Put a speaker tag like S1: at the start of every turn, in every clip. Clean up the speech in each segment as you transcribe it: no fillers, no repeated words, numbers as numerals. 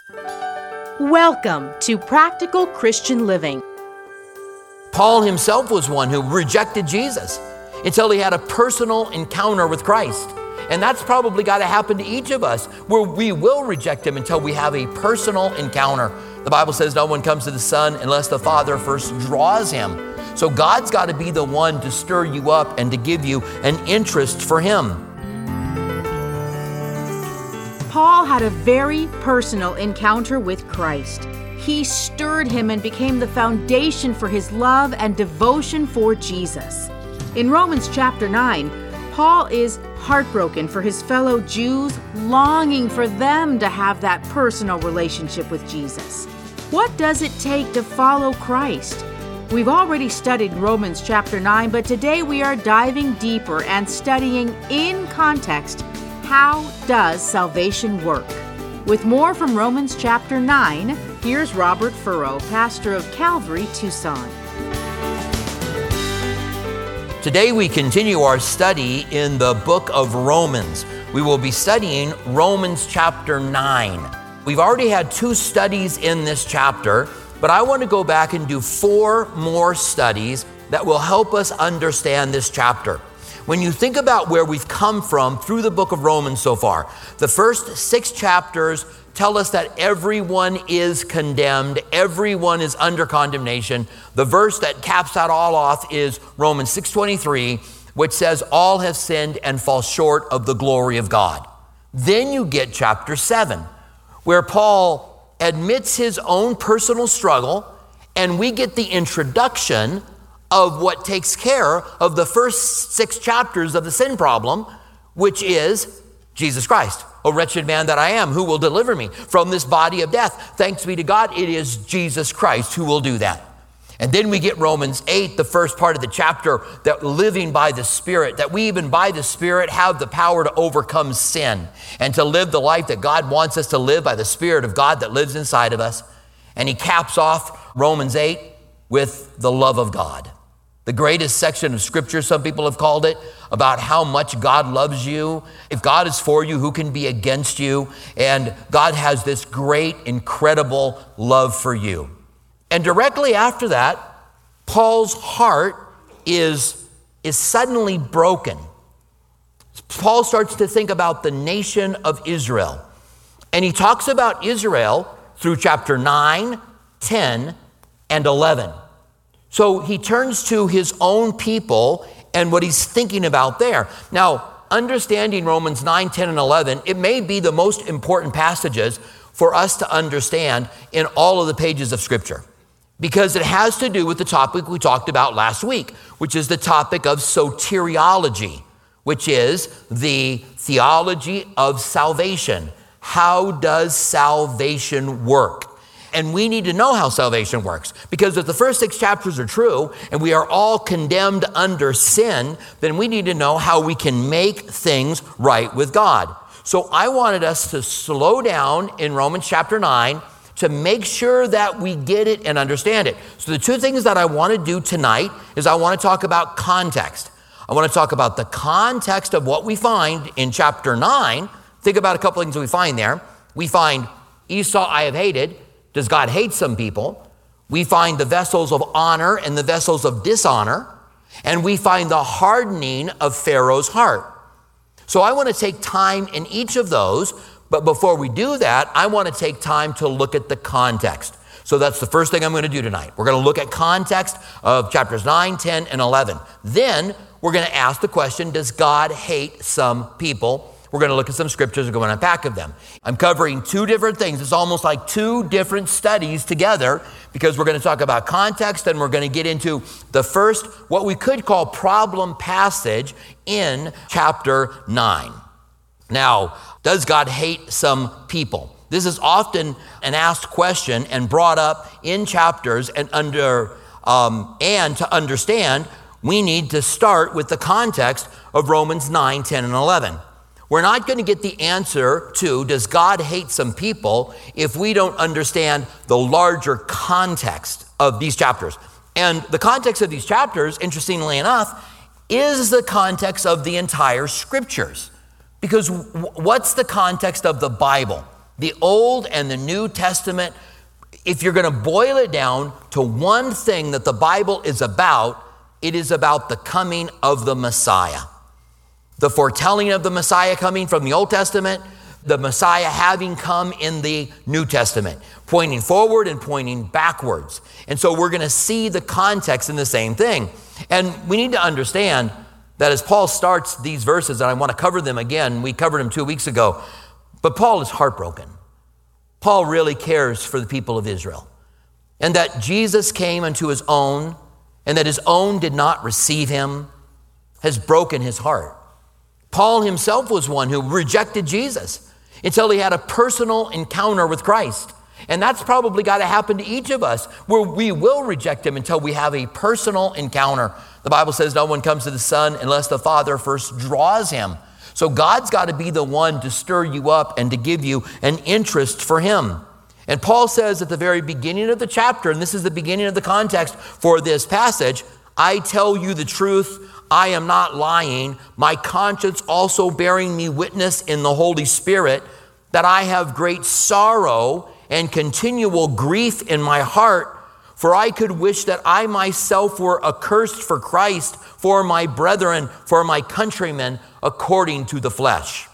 S1: Welcome to Practical Christian Living.
S2: Paul himself was one who rejected Jesus until he had a personal encounter with Christ. And that's probably got to happen to each of us, where we will reject him until we have a personal encounter. The Bible says no one comes to the Son unless the Father first draws him. So God's got to be the one to stir you up and to give you an interest for him.
S1: Paul had a very personal encounter with Christ. He stirred him and became the foundation for his love and devotion for Jesus. In Romans chapter 9, Paul is heartbroken for his fellow Jews, longing for them to have that personal relationship with Jesus. What does it take to follow Christ? We've already studied Romans chapter 9, but today we are diving deeper and studying in context, how does salvation work? With more from Romans chapter 9, here's Robert Furrow, pastor of Calvary, Tucson.
S2: Today we continue our study in the book of Romans. We will be studying Romans chapter 9. We've already had 2 studies in this chapter, but I want to go back and do 4 more studies that will help us understand this chapter. When you think about where we've come from through the book of Romans so far, the first 6 chapters tell us that everyone is condemned, everyone is under condemnation. The verse that caps that all off is Romans 6:23, which says, all have sinned and fall short of the glory of God. Then you get chapter 7, where Paul admits his own personal struggle, and we get the introduction of what takes care of the first 6 chapters of the sin problem, which is Jesus Christ. O wretched man that I am, who will deliver me from this body of death? Thanks be to God, it is Jesus Christ who will do that. And then we get Romans 8, the first part of the chapter, that living by the Spirit, that we even by the Spirit have the power to overcome sin and to live the life that God wants us to live by the Spirit of God that lives inside of us. And he caps off Romans 8 with the love of God. The greatest section of Scripture, some people have called it, about how much God loves you. If God is for you, who can be against you? And God has this great, incredible love for you. And directly after that, Paul's heart is suddenly broken. Paul starts to think about the nation of Israel. And he talks about Israel through chapter 9, 10, and 11. So he turns to his own people and what he's thinking about there. Now, understanding Romans 9, 10, and 11, it may be the most important passages for us to understand in all of the pages of Scripture, because it has to do with the topic we talked about last week, which is the topic of soteriology, which is the theology of salvation. How does salvation work? And we need to know how salvation works, because if the first 6 chapters are true and we are all condemned under sin, then we need to know how we can make things right with God. So I wanted us to slow down in Romans chapter 9 to make sure that we get it and understand it. So the 2 things that I want to do tonight is I want to talk about context. I want to talk about the context of what we find in chapter 9. Think about a couple things we find there. We find Esau I have hated. Does God hate some people? We find the vessels of honor and the vessels of dishonor. And we find the hardening of Pharaoh's heart. So I want to take time in each of those. But before we do that, I want to take time to look at the context. So that's the first thing I'm going to do tonight. We're going to look at context of chapters 9, 10, and 11. Then we're going to ask the question, does God hate some people? We're going to look at some scriptures and go and unpack of them. I'm covering 2 different things. It's almost like 2 different studies together, because we're going to talk about context and we're going to get into the first, what we could call problem passage in chapter 9. Now, does God hate some people? This is often an asked question and brought up in chapters, and to understand, we need to start with the context of Romans 9, 10, and 11. We're not going to get the answer to, does God hate some people, if we don't understand the larger context of these chapters. And the context of these chapters, interestingly enough, is the context of the entire scriptures. Because what's the context of the Bible? The Old and the New Testament, if you're going to boil it down to one thing that the Bible is about, it is about the coming of the Messiah. The foretelling of the Messiah coming from the Old Testament, the Messiah having come in the New Testament, pointing forward and pointing backwards. And so we're going to see the context in the same thing. And we need to understand that as Paul starts these verses, and I want to cover them again, we covered them 2 weeks ago, but Paul is heartbroken. Paul really cares for the people of Israel, and that Jesus came unto his own, and that his own did not receive him, has broken his heart. Paul himself was one who rejected Jesus until he had a personal encounter with Christ. And that's probably got to happen to each of us, where we will reject him until we have a personal encounter. The Bible says no one comes to the Son unless the Father first draws him. So God's got to be the one to stir you up and to give you an interest for him. And Paul says at the very beginning of the chapter, and this is the beginning of the context for this passage, I tell you the truth, I am not lying, my conscience also bearing me witness in the Holy Spirit, that I have great sorrow and continual grief in my heart, for I could wish that I myself were accursed for Christ, for my brethren, for my countrymen, according to the flesh.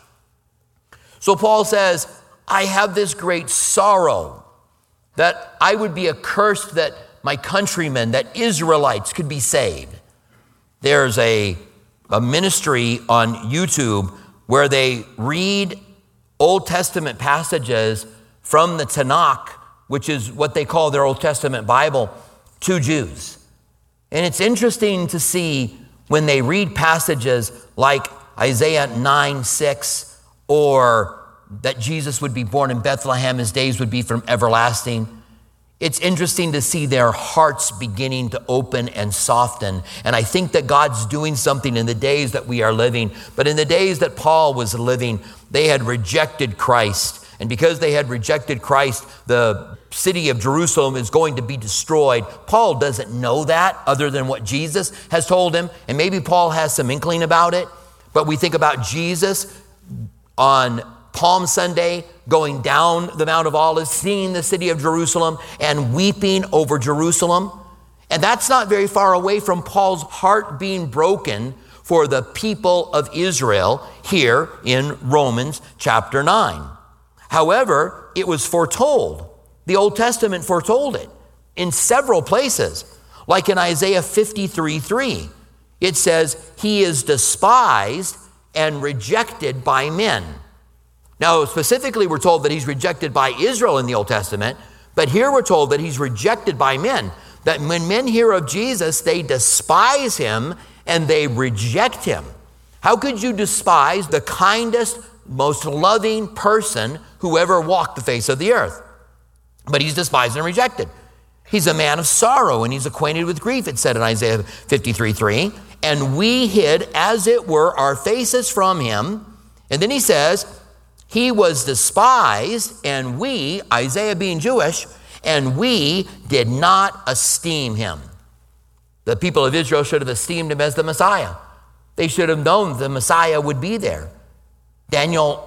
S2: So Paul says, I have this great sorrow that I would be accursed that my countrymen, that Israelites could be saved. There's a ministry on YouTube where they read Old Testament passages from the Tanakh, which is what they call their Old Testament Bible, to Jews. And it's interesting to see when they read passages like Isaiah 9:6, or that Jesus would be born in Bethlehem, his days would be from everlasting. It's interesting to see their hearts beginning to open and soften. And I think that God's doing something in the days that we are living. But in the days that Paul was living, they had rejected Christ. And because they had rejected Christ, the city of Jerusalem is going to be destroyed. Paul doesn't know that other than what Jesus has told him. And maybe Paul has some inkling about it. But we think about Jesus on Palm Sunday, going down the Mount of Olives, seeing the city of Jerusalem and weeping over Jerusalem. And that's not very far away from Paul's heart being broken for the people of Israel here in Romans chapter 9. However, it was foretold. The Old Testament foretold it in several places, like in Isaiah 53:3. It says, he is despised and rejected by men. Now, specifically, we're told that he's rejected by Israel in the Old Testament, but here we're told that he's rejected by men, that when men hear of Jesus, they despise him and they reject him. How could you despise the kindest, most loving person who ever walked the face of the earth? But he's despised and rejected. He's a man of sorrow and he's acquainted with grief, it said in Isaiah 53:3. And we hid, as it were, our faces from him. And then he says, he was despised, and we, Isaiah being Jewish, and we did not esteem him. The people of Israel should have esteemed him as the Messiah. They should have known the Messiah would be there. Daniel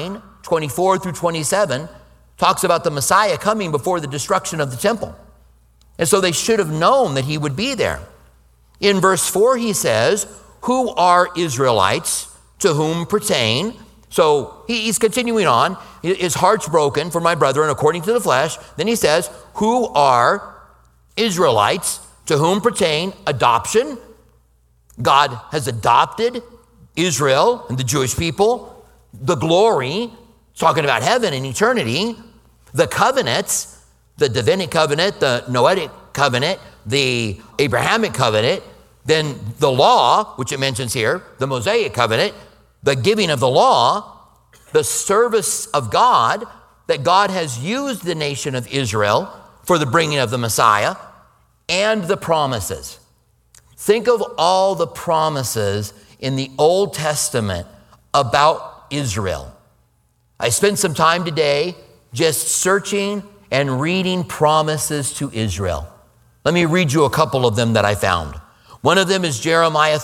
S2: 9:24-27 talks about the Messiah coming before the destruction of the temple. And so they should have known that he would be there. In verse 4, he says, who are Israelites to whom pertain? So he's continuing on. His heart's broken for my brethren according to the flesh. Then he says, who are Israelites to whom pertain adoption? God has adopted Israel and the Jewish people. The glory, talking about heaven and eternity. The covenants, the Davidic covenant, the Noahic covenant, the Abrahamic covenant, then the law, which it mentions here, the Mosaic covenant, the giving of the law, the service of God, that God has used the nation of Israel for the bringing of the Messiah, and the promises. Think of all the promises in the Old Testament about Israel. I spent some time today just searching and reading promises to Israel. Let me read you a couple of them that I found. One of them is Jeremiah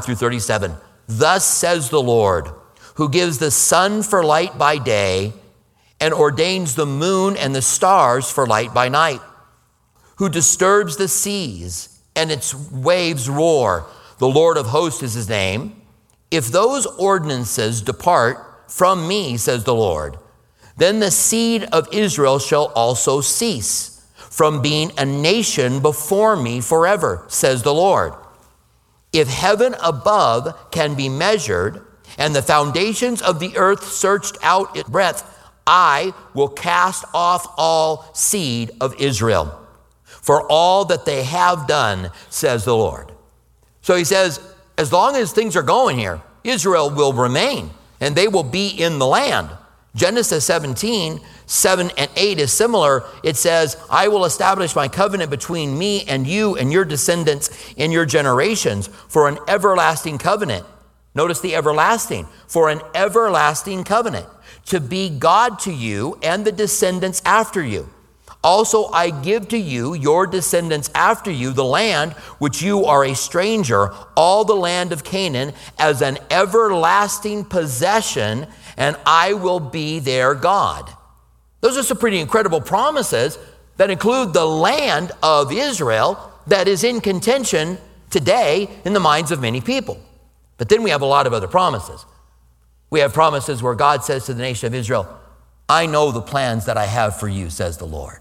S2: 31:35-37. Thus says the Lord, who gives the sun for light by day and ordains the moon and the stars for light by night, who disturbs the seas and its waves roar. The Lord of hosts is his name. If those ordinances depart from me, says the Lord, then the seed of Israel shall also cease from being a nation before me forever, says the Lord. If heaven above can be measured, and the foundations of the earth searched out in breadth, I will cast off all seed of Israel for all that they have done, says the Lord. So he says, as long as things are going here, Israel will remain, and they will be in the land. Genesis 17, 7 and 8 is similar. It says, I will establish my covenant between me and you and your descendants in your generations for an everlasting covenant. Notice the everlasting, for an everlasting covenant, to be God to you and the descendants after you. Also, I give to you, your descendants after you, the land which you are a stranger, all the land of Canaan, as an everlasting possession, and I will be their God. Those are some pretty incredible promises that include the land of Israel that is in contention today in the minds of many people. But then we have a lot of other promises. We have promises where God says to the nation of Israel, I know the plans that I have for you, says the Lord.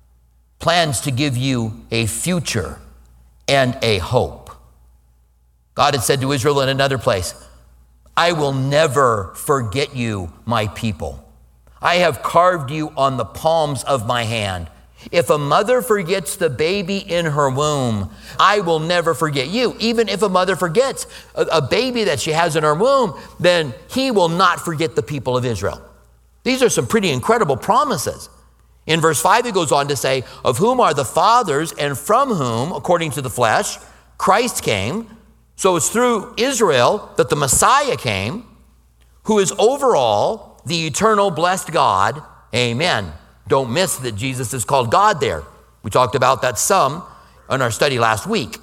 S2: Plans to give you a future and a hope. God had said to Israel in another place, I will never forget you, my people. I have carved you on the palms of my hand. If a mother forgets the baby in her womb, I will never forget you. Even if a mother forgets a baby that she has in her womb, then he will not forget the people of Israel. These are some pretty incredible promises. In verse 5, it goes on to say, of whom are the fathers and from whom, according to the flesh, Christ came. So it's through Israel that the Messiah came, who is over all, the eternal blessed God. Amen. Don't miss that Jesus is called God there. We talked about that some in our study last week.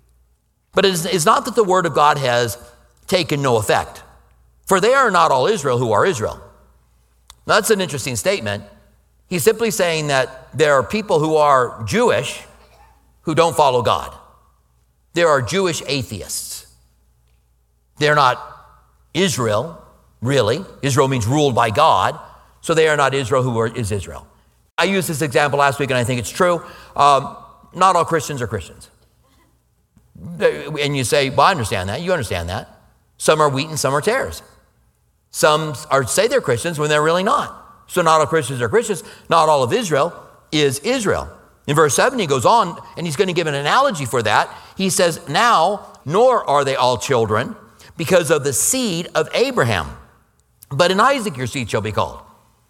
S2: But it's not that the word of God has taken no effect. For they are not all Israel who are Israel. Now, that's an interesting statement. He's simply saying that there are people who are Jewish who don't follow God. There are Jewish atheists. They're not Israel, really. Israel means ruled by God. So they are not Israel who is Israel. I used this example last week, and I think it's true. Not all Christians are Christians. And you say, well, I understand that. You understand that. Some are wheat and some are tares. Some say they're Christians when they're really not. So not all Christians are Christians. Not all of Israel is Israel. In verse 7, he goes on, and he's going to give an analogy for that. He says, now, nor are they all children, because of the seed of Abraham. But in Isaac your seed shall be called.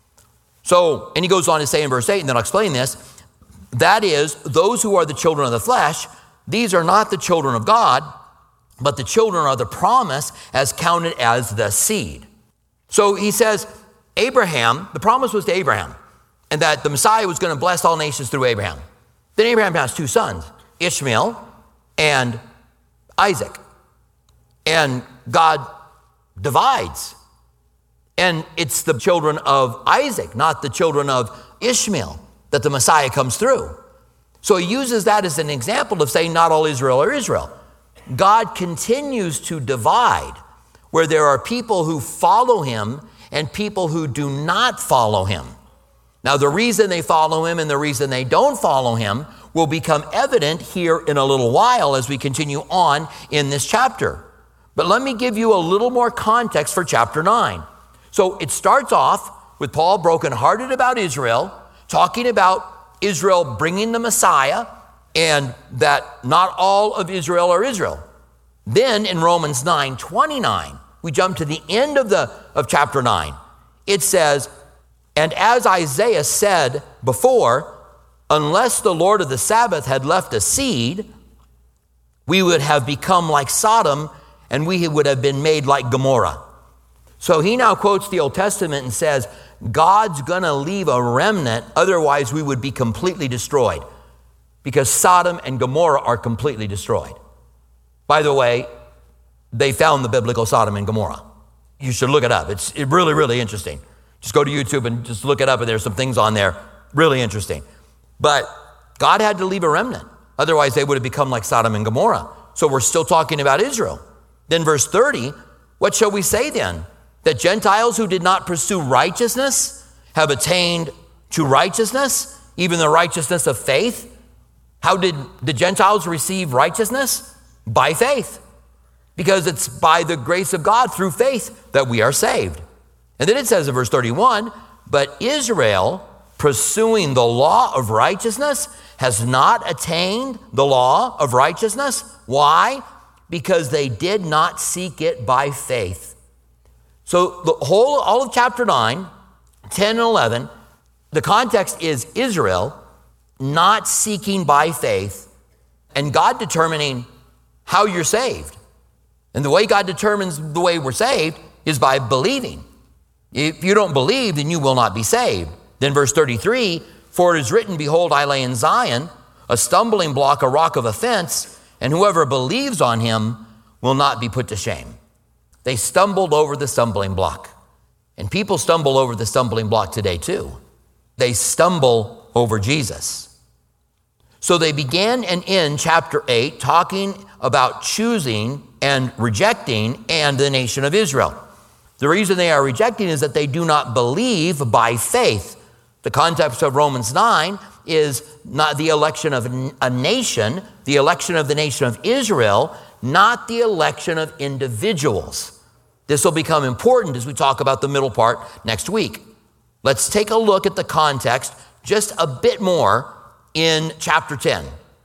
S2: So, and he goes on to say in verse 8, and then I'll explain this, that is, those who are the children of the flesh, these are not the children of God, but the children of the promise as counted as the seed. So he says, Abraham, the promise was to Abraham, and that the Messiah was going to bless all nations through Abraham. Then Abraham has two sons, Ishmael and Isaac. And God divides. And it's the children of Isaac, not the children of Ishmael, that the Messiah comes through. So he uses that as an example of saying not all Israel are Israel. God continues to divide where there are people who follow him and people who do not follow him. Now, the reason they follow him and the reason they don't follow him will become evident here in a little while as we continue on in this chapter. But let me give you a little more context for chapter 9. So it starts off with Paul brokenhearted about Israel, talking about Israel bringing the Messiah and that not all of Israel are Israel. Then in Romans 9:29, we jump to the end of chapter 9. It says, and as Isaiah said before, unless the Lord of the Sabbath had left a seed, we would have become like Sodom and we would have been made like Gomorrah. So he now quotes the Old Testament and says, God's going to leave a remnant, otherwise we would be completely destroyed, because Sodom and Gomorrah are completely destroyed. By the way, they found the biblical Sodom and Gomorrah. You should look it up. It's really, really interesting. Just go to YouTube and just look it up, and there's some things on there really interesting. But God had to leave a remnant. Otherwise, they would have become like Sodom and Gomorrah. So we're still talking about Israel. Then verse 30, what shall we say then? That Gentiles who did not pursue righteousness have attained to righteousness, even the righteousness of faith? How did the Gentiles receive righteousness? By faith. Because it's by the grace of God through faith that we are saved. And then it says in verse 31, but Israel, pursuing the law of righteousness, has not attained the law of righteousness. Why? Because they did not seek it by faith. So all of chapter 9, 10 and 11, the context is Israel not seeking by faith and God determining how you're saved. And the way God determines the way we're saved is by believing. If you don't believe, then you will not be saved. Then verse 33, for it is written, behold, I lay in Zion a stumbling block, a rock of offense, and whoever believes on him will not be put to shame. They stumbled over the stumbling block. And people stumble over the stumbling block today too. They stumble over Jesus. So they began and end chapter 8 talking about choosing and rejecting and the nation of Israel. The reason they are rejecting is that they do not believe by faith. The context of Romans 9 is not the election of a nation, the election of the nation of Israel, not the election of individuals. This will become important as we talk about the middle part next week. Let's take a look at the context just a bit more in chapter 10.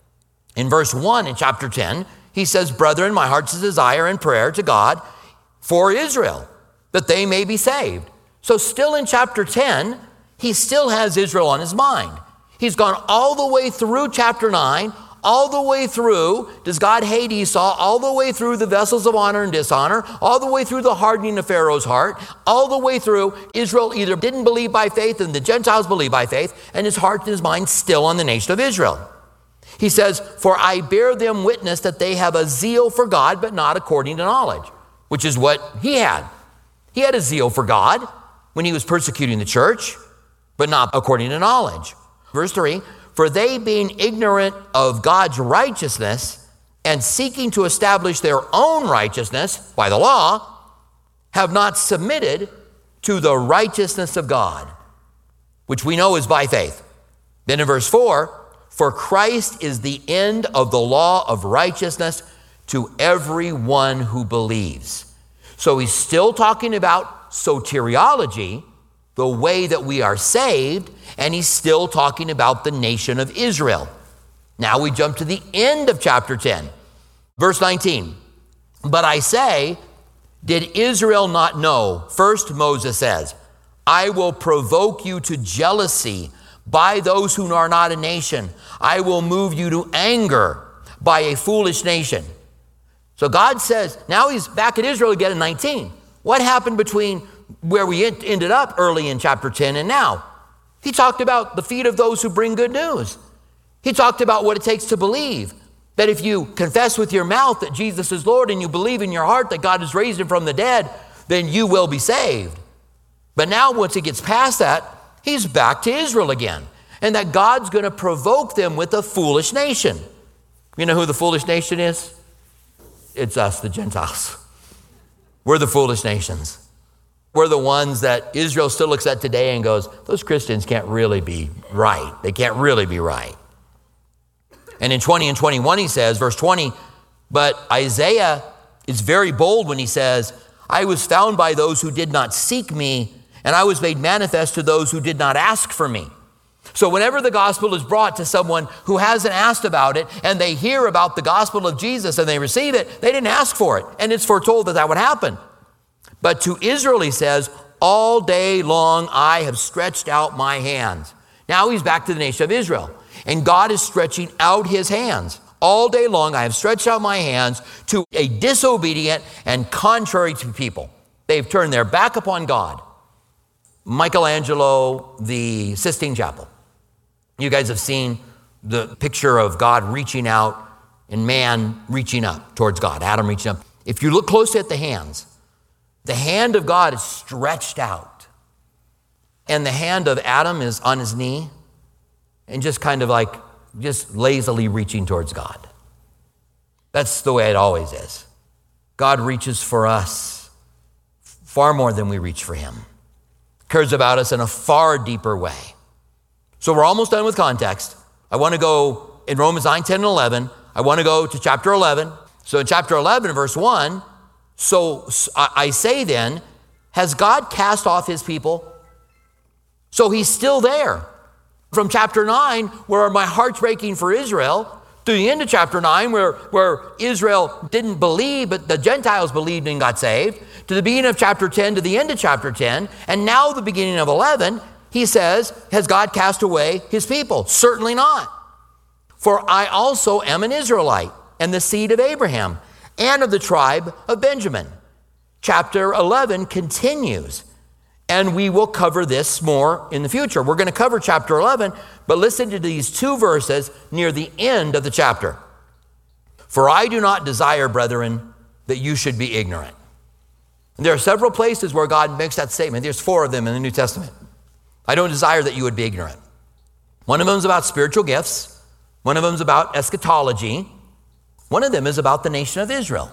S2: In verse 1 in chapter 10, he says, brethren, my heart's desire and prayer to God for Israel, that they may be saved. So still in chapter 10, he still has Israel on his mind. He's gone all the way through chapter 9, all the way through, does God hate Esau, all the way through the vessels of honor and dishonor, all the way through the hardening of Pharaoh's heart, all the way through Israel either didn't believe by faith and the Gentiles believe by faith, and his heart and his mind still on the nation of Israel. He says, for I bear them witness that they have a zeal for God, but not according to knowledge, which is what he had. He had a zeal for God when he was persecuting the church, but not according to knowledge. Verse 3, for they being ignorant of God's righteousness and seeking to establish their own righteousness by the law, have not submitted to the righteousness of God, which we know is by faith. Then in verse 4, for Christ is the end of the law of righteousness to everyone who believes. So he's still talking about soteriology, the way that we are saved, and he's still talking about the nation of Israel. Now we jump to the end of chapter 10, verse 19. But I say, did Israel not know? First Moses says, I will provoke you to jealousy by those who are not a nation. I will move you to anger by a foolish nation. So God says, now he's back at Israel again in 19. What happened between where we ended up early in chapter 10 and now? He talked about the feet of those who bring good news. He talked about what it takes to believe, that if you confess with your mouth that Jesus is Lord and you believe in your heart that God has raised him from the dead, then you will be saved. But now once he gets past that, he's back to Israel again, and that God's going to provoke them with a foolish nation. You know who the foolish nation is? It's us, the Gentiles. We're the foolish nations. We're the ones that Israel still looks at today and goes, those Christians can't really be right. They can't really be right. And in 20 and 21, he says, verse 20, but Isaiah is very bold when he says, I was found by those who did not seek me, and I was made manifest to those who did not ask for me. So whenever the gospel is brought to someone who hasn't asked about it, and they hear about the gospel of Jesus and they receive it, they didn't ask for it. And it's foretold that that would happen. But to Israel, he says, all day long I have stretched out my hands. Now he's back to the nation of Israel. And God is stretching out his hands. All day long I have stretched out my hands to a disobedient and contrary to people. They've turned their back upon God. Michelangelo, the Sistine Chapel. You guys have seen the picture of God reaching out and man reaching up towards God, Adam reaching up. If you look closely at the hands, the hand of God is stretched out. and the hand of Adam is on his knee and just kind of like just lazily reaching towards God. That's the way it always is. God reaches for us far more than we reach for him. Cares about us in a far deeper way. So we're almost done with context. I want to go in Romans 9, 10, and 11. I want to go to chapter 11. So in chapter 11, verse 1, so I say then, has God cast off his people? So he's still there. From chapter 9, where my heart's breaking for Israel, to the end of chapter 9, where Israel didn't believe, but the Gentiles believed and got saved, to the beginning of chapter 10, to the end of chapter 10, and now the beginning of 11, he says, has God cast away his people? Certainly not. For I also am an Israelite, and the seed of Abraham, and of the tribe of Benjamin. Chapter 11 continues, and we will cover this more in the future. We're going to cover chapter 11, but listen to these two verses near the end of the chapter. For I do not desire, brethren, that you should be ignorant. And there are several places where God makes that statement. There's 4 of them in the New Testament. I don't desire that you would be ignorant. One of them is about spiritual gifts. One of them is about eschatology. One of them is about the nation of Israel.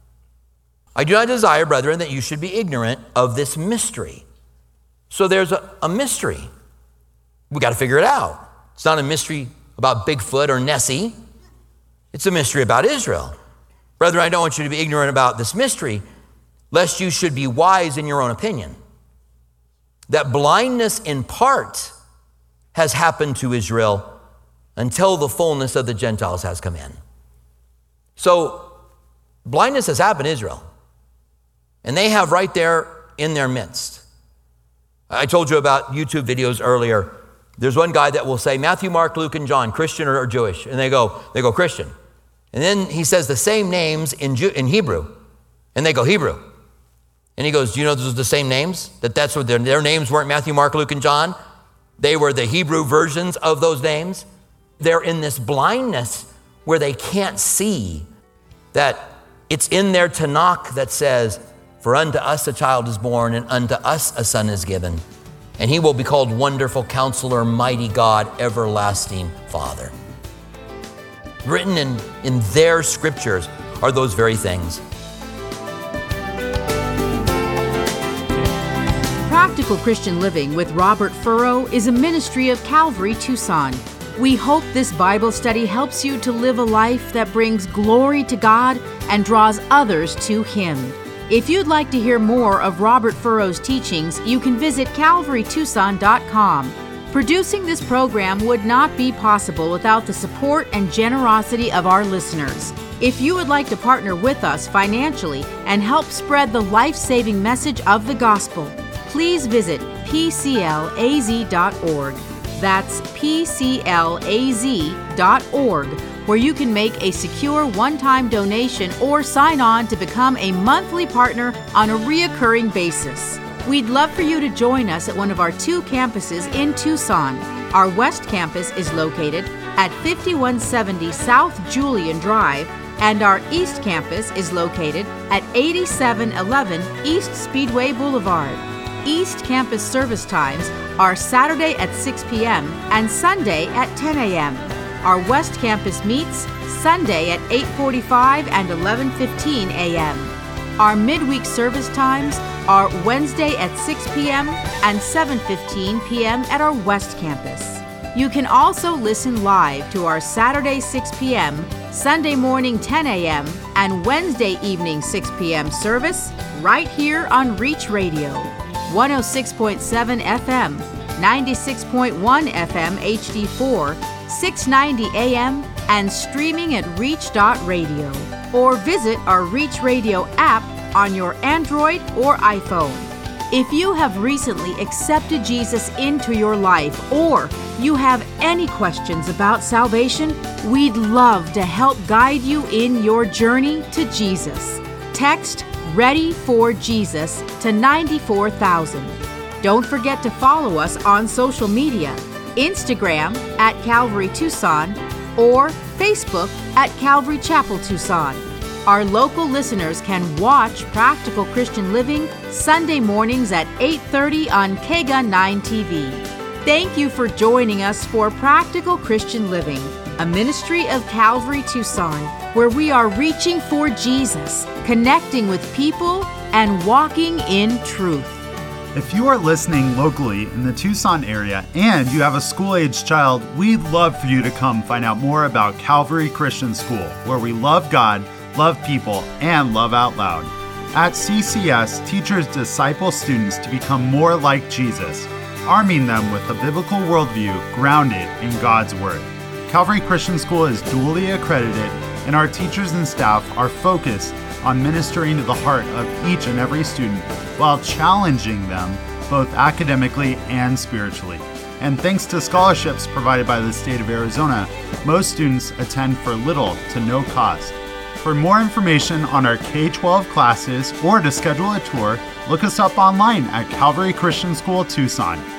S2: I do not desire, brethren, that you should be ignorant of this mystery. So there's a mystery. We got to figure it out. It's not a mystery about Bigfoot or Nessie. It's a mystery about Israel. Brethren, I don't want you to be ignorant about this mystery, lest you should be wise in your own opinion. That blindness in part has happened to Israel until the fullness of the Gentiles has come in. So blindness has happened to Israel, and they have right there in their midst. I told you about YouTube videos earlier. There's one guy that will say Matthew, Mark, Luke, and John, Christian or Jewish, and they go Christian. And then he says the same names in Hebrew, and they go Hebrew. And he goes, do you know those are the same names? That's what their names weren't Matthew, Mark, Luke, and John. They were the Hebrew versions of those names. They're in this blindness where they can't see that it's in their Tanakh that says, for unto us a child is born, and unto us a son is given, and he will be called Wonderful Counselor, Mighty God, Everlasting Father. Written in their scriptures are those very things.
S1: Practical Christian Living with Robert Furrow is a ministry of Calvary Tucson. We hope this Bible study helps you to live a life that brings glory to God and draws others to Him. If you'd like to hear more of Robert Furrow's teachings, you can visit calvarytucson.com. Producing this program would not be possible without the support and generosity of our listeners. If you would like to partner with us financially and help spread the life-saving message of the gospel, please visit pclaz.org. That's pclaz.org, where you can make a secure one-time donation or sign on to become a monthly partner on a reoccurring basis. We'd love for you to join us at one of our 2 campuses in Tucson. Our West Campus is located at 5170 South Julian Drive, and our East Campus is located at 8711 East Speedway Boulevard. East Campus service times are Saturday at 6 p.m. and Sunday at 10 a.m. Our West Campus meets Sunday at 8:45 and 11:15 a.m. Our midweek service times are Wednesday at 6 p.m. and 7:15 p.m. at our West Campus. You can also listen live to our Saturday 6 p.m., Sunday morning 10 a.m., and Wednesday evening 6 p.m. service right here on Reach Radio. 106.7 FM, 96.1 FM HD4, 690 AM, and streaming at reach.radio. Or visit our Reach Radio app on your Android or iPhone. If you have recently accepted Jesus into your life, or you have any questions about salvation, we'd love to help guide you in your journey to Jesus. Text Ready for Jesus to 94,000. Don't forget to follow us on social media, Instagram at Calvary Tucson or Facebook at Calvary Chapel Tucson. Our local listeners can watch Practical Christian Living Sunday mornings at 8:30 on KEGA 9 TV. Thank you for joining us for Practical Christian Living, a ministry of Calvary Tucson, where we are reaching for Jesus, connecting with people, and walking in truth.
S3: If you are listening locally in the Tucson area and you have a school-aged child, we'd love for you to come find out more about Calvary Christian School, where we love God, love people, and love out loud. At CCS, teachers disciple students to become more like Jesus, arming them with a biblical worldview grounded in God's Word. Calvary Christian School is dually accredited, and our teachers and staff are focused on ministering to the heart of each and every student while challenging them both academically and spiritually. And thanks to scholarships provided by the state of Arizona, most students attend for little to no cost. For more information on our K-12 classes or to schedule a tour, look us up online at Calvary Christian School Tucson.